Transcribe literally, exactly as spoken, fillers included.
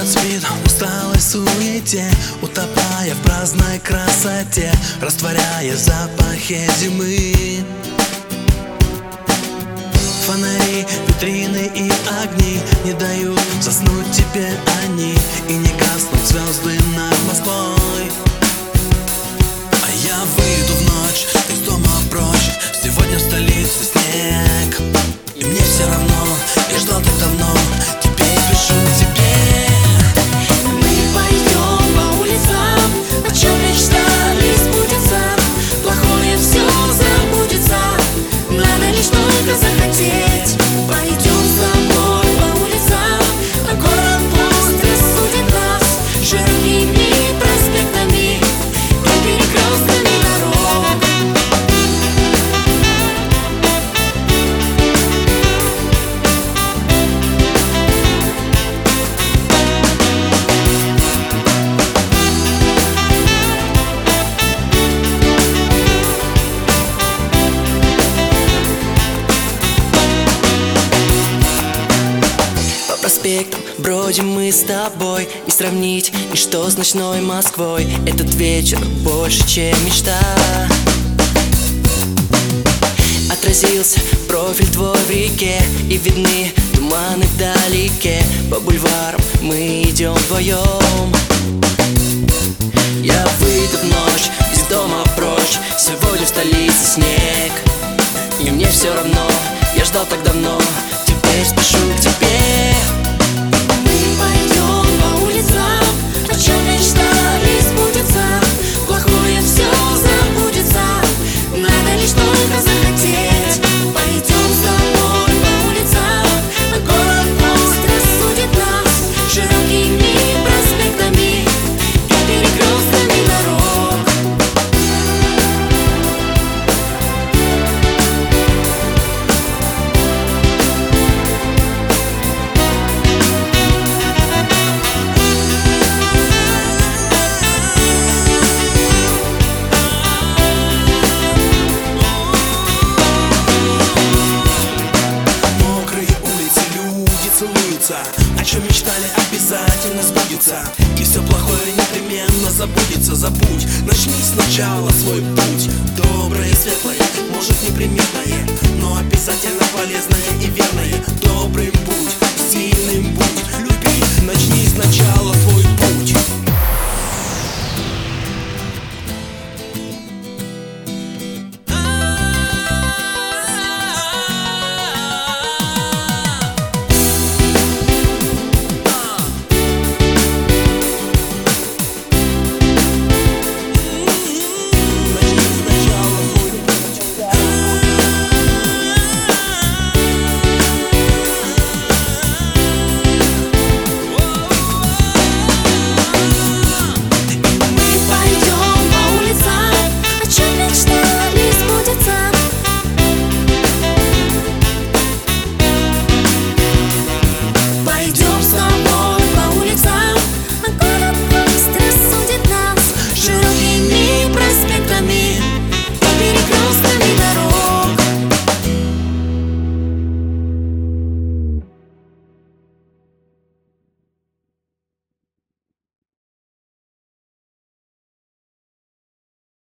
теряют спид в усталой суете, утопая в праздной красоте, растворяя запахи зимы. Фонари, витрины и огни не дают заснуть тебе они, и не гаснут звезды над Москвой. А я выйду в ночь из дома прочь, сегодня в столице снег, и мне все равно, я ждал так давно, теперь спешу к тебе. Мы пойдем по улицам, о чем мечтали сбудется, плохое все забудется, надо лишь только захотеть. Пойдем с тобой по улицам, а город пусть рассудит нас широкими проспектами и перекрестками дорог. Проспектом бродим мы с тобой, не сравнить ничто с ночной Москвой. Этот вечер больше, чем мечта. Отразился профиль твой в реке, и видны туманы вдалеке. По бульварам мы идем вдвоем. Я выйду в ночь из дома прочь, сегодня в столице снег, и мне все равно, я ждал так давно, теперь спешу к тебе. Мы пойдем по улицам, о чем мечтали сбудется, плохое все забудется, надо лишь только захотеть. Пойдем с тобой по улицам, а город пусть рассудит нас широкими проспектами и перекрестками дорог. Целуются, о чем мечтали, обязательно сбудется, и все плохое непременно забудется. Забудь, начни сначала свой путь. Доброе, светлое, может неприметное, но обязательно полезное и верное. Добрым будь, сильным будь, люби, начни сначала свой путь.